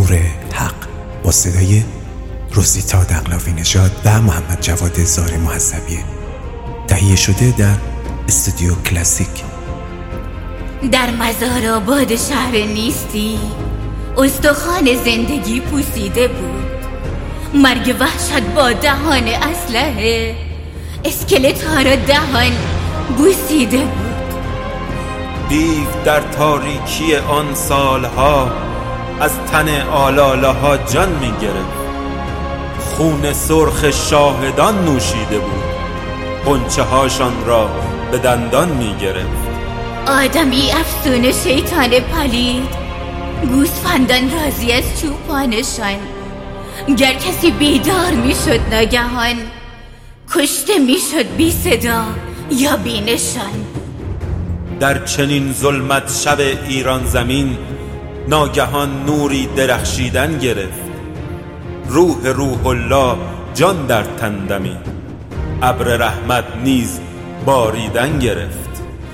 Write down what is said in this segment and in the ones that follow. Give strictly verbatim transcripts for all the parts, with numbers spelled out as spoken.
نور حق با صدای روزیتا دقلاوی نژاد و محمد جواد زار محسبی، تهیه شده در استودیو کلاسیک. در مزار آباد شهر نیستی استخوان زندگی پوسیده بود. مرگ وحشت با دهان اسلحه اسکلت ها را دهان بوسیده بود. دیو در تاریکی آن سالها از تن آلاله ها جان می گرفت. خون سرخ شاهدان نوشیده بود، غنچه هاشان را به دندان می گرفت. آدمی افسون شیطان پلید، گوسفندان راضی از چوپانشان. گر کسی بیدار می شد ناگهان، کشته می شد بی صدا یا بی نشان. در چنین ظلمت شب ایران زمین ناگهان نوری درخشیدن گرفت. روح روح الله جان در تن دمید، ابر رحمت نیز باریدن گرفت.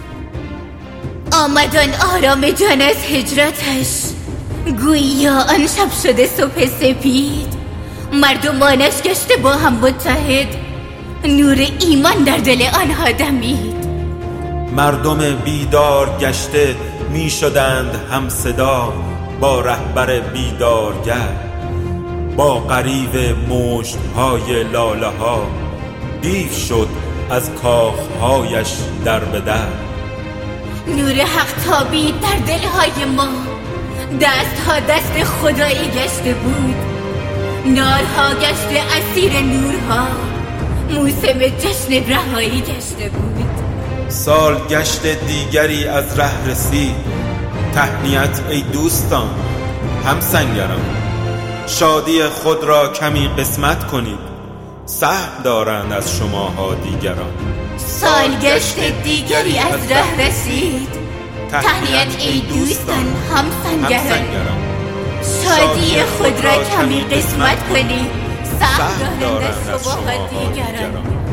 آمدان آرام جان از هجرتش، گوییا آن شب شده صبح سپید. مردمانش گشته با هم متحد، نور ایمان در دل آنها دمید. مردم بیدار گشته می شدند هم صدا با رهبر بیدارگر. با غریو مشت‌های لاله ها دیو شد از کاخهایش در به در. نور حق تابید در دلهای ما، دستها دست خدایی گشته بود. نارها گشته اسیر نورها، موسم جشن رهایی گشته بود. سال گشت دیگری از ره رسید، تهنیت ای دوستان همسنگران. شادی خود را کمی قسمت کنید، سهم دارند از شماها دیگران. سال گشت دیگری از ره رسید، تهنیت ای دوستان همسنگران. شادی خود را کمی قسمت کنید، سهم دارند از شماها دیگران.